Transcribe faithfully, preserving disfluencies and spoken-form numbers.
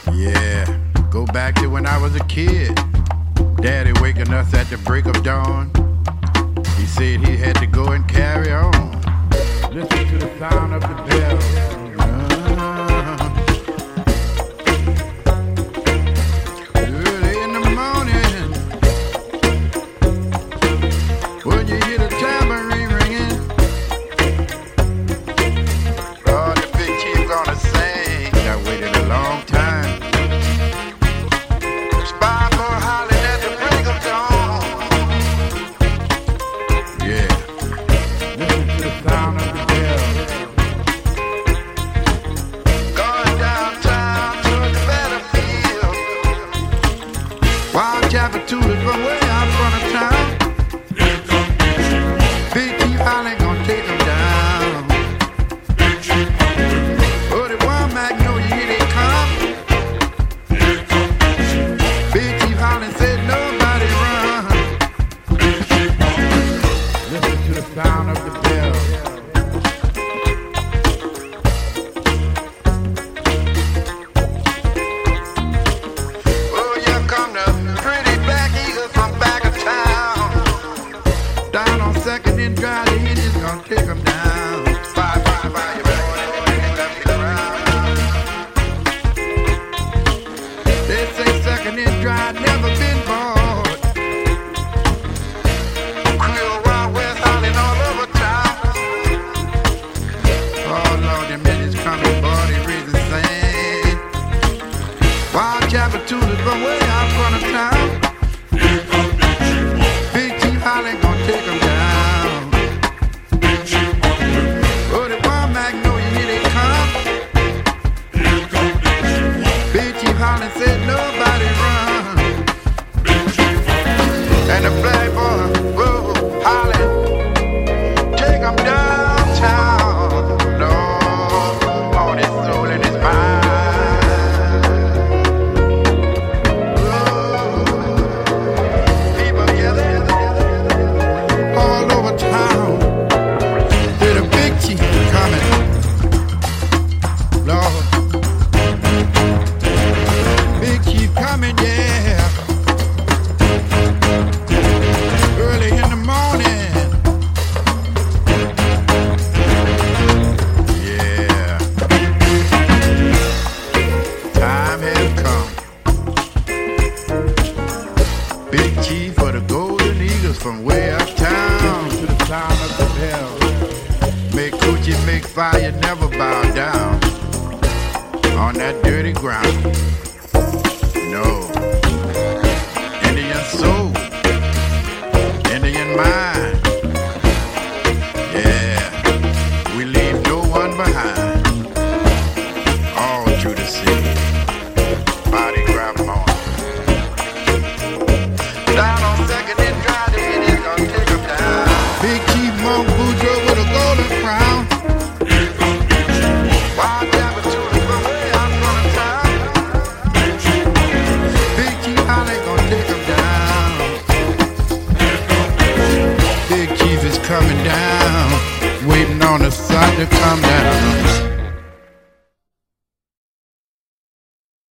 Yeah, go back to when I was a kid. Daddy waking us at the break of dawn. He said he had to go and carry on. Listen to the sound of the bell. Uh-huh. Early in the morning, when you hear the tambourine ringing, oh, the big chief gonna sing. I waited a long time. Spy for hollering at the break of dawn. Yeah, listen to the sound of the bell. Going downtown to the battlefield. Wild Chapel two is from way out front of town. Big Chief Holly gonna take them down. Oh, the one Magnolia, here they come. Big Chief Holly said nobody run. Listen to the sound of the bell. Oh, here come the pretty black eagles from back of town. Down on Second and Drive, the Indians gonna take them down. Bye, bye, bye, you better left me around. They say Second and Drive never been bought. Creole Wild West hollering all over town. Oh Lord, them Indians coming, boy, they raising sand. Wild Chapel two is from way out front of town. Big Chief Holly gonna take them down. Oh, the one Magnolia, here they come. Big Chief Holly said nobody run. And the black boy, whoa, Holly, take them downtown. Lord, all his soul and his mind. Whoa, people gather all over town. Hear the big chief coming, Lord. Big chief coming, yeah. Early in the morning. Yeah. Time has come. Big chief for the Golden Eagles from way uptown. To the sound of the bell. Make coochie, make fire, never bow down on that dirty ground. No. Indian soul, Indian mind. Yeah, we leave no one behind. All through the city. Body grab 'em on. Down on Second and Drive, the Indians gonna take 'em down. Big Chief Monk Boudreaux with a golden crown. Wild Chapel two is from way out front of town. Big Chief Holly gonna take 'em down. Big Chief is coming down, waiting on the sun to come down.